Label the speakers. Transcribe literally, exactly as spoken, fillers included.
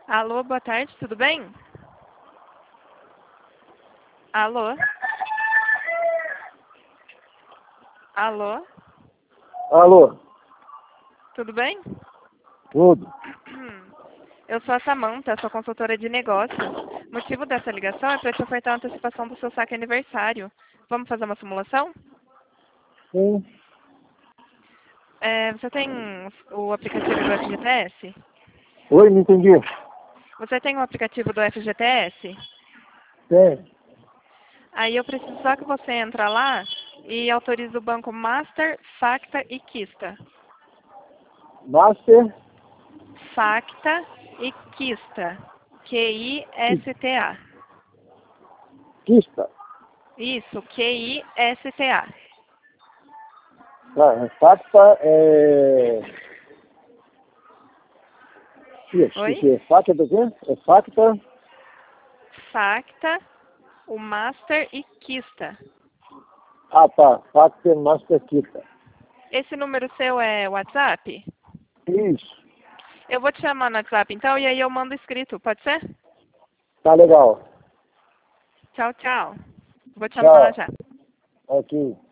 Speaker 1: Alô, boa tarde, tudo bem? Alô? Alô?
Speaker 2: Alô,
Speaker 1: Tudo bem?
Speaker 2: tudo?
Speaker 1: Eu sou a Samanta, sou consultora de negócios. O motivo dessa ligação é para te ofertar a antecipação do seu saque aniversário. Vamos fazer uma simulação?
Speaker 2: Sim.
Speaker 1: É, você tem o aplicativo do F G T S?
Speaker 2: Oi, não entendi.
Speaker 1: Você tem o aplicativo do F G T S?
Speaker 2: Tem.
Speaker 1: Aí eu preciso só que você entra lá e autorize o banco Master, Facta e Kista.
Speaker 2: Master
Speaker 1: Facta e Kista. Q I S T A.
Speaker 2: Kista.
Speaker 1: Isso, Q I S T A.
Speaker 2: Ah, é Facta é... Isso,
Speaker 1: Oi?
Speaker 2: que é Facta do quê? É Facta...
Speaker 1: Facta, o Master e Kista.
Speaker 2: Ah, tá. Facta Master Kista.
Speaker 1: Esse número seu é WhatsApp?
Speaker 2: Isso.
Speaker 1: Eu vou te chamar no WhatsApp então e aí eu mando escrito, pode ser?
Speaker 2: Tá legal.
Speaker 1: Tchau, tchau. Vou te chamar
Speaker 2: Tchau.
Speaker 1: já.
Speaker 2: Aqui.